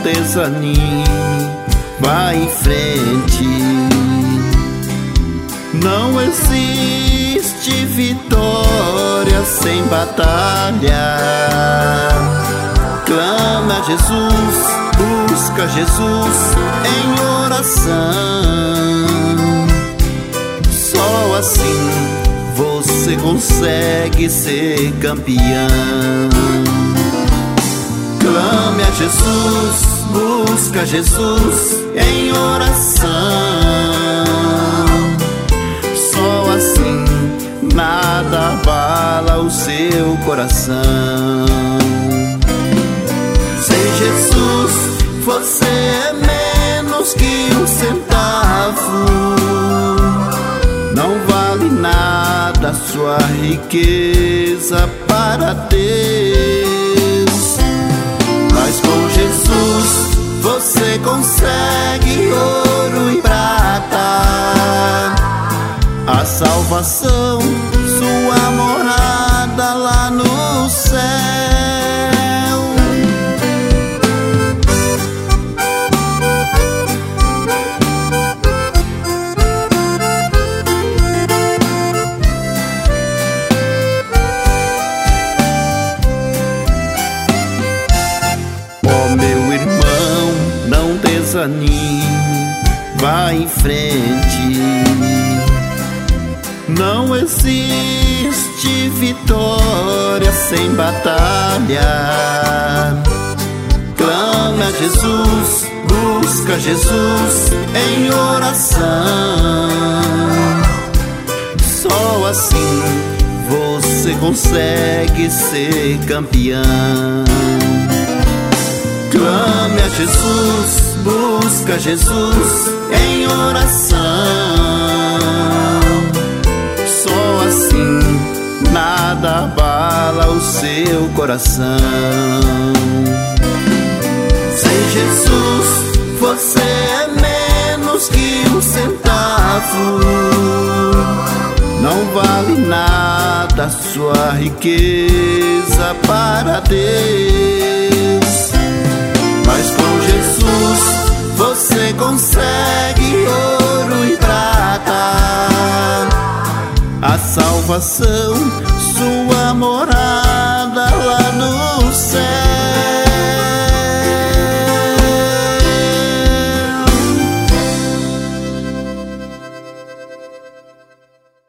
desanime, vai em frente. Não existe vitória sem batalha. Clama a Jesus, busca Jesus em oração. Só assim você consegue ser campeão. Clame a Jesus, busca Jesus em oração. Só assim nada abala o seu coração. Sem Jesus você é menos que um centavo. Não vale nada a sua riqueza para Deus. Mas com Jesus você consegue ouro e prata, a salvação, sua morada lá no céu. Oh, meu irmão, não desanime, vai em frente. Não existe vitória sem batalha. Clame a Jesus, busca Jesus em oração. Só assim você consegue ser campeão. Clame a Jesus, busca Jesus em oração. Só assim nada abala o seu coração. Sem Jesus você é menos que um centavo. Não vale nada a sua riqueza para Deus. Mas com Jesus você consegue ouro e prata, a salvação, sua morada